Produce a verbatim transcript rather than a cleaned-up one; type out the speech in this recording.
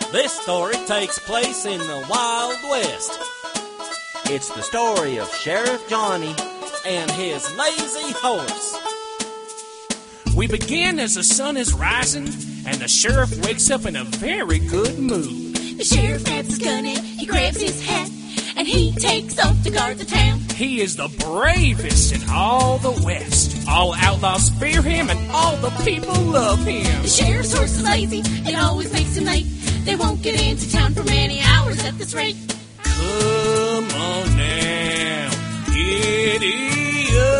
This story takes place in the Wild West. It's the story of Sheriff Johnny and his lazy horse. We begin as the sun is rising, and the sheriff wakes up in a very good mood. The sheriff grabs his gun and he grabs his hat, and he takes off to guard the town. He is the bravest in all the West. All outlaws fear him, and all the people love him. The sheriff's horse is lazy, it always makes him late. They won't get into town for many hours at this rate. Come on now, giddy up.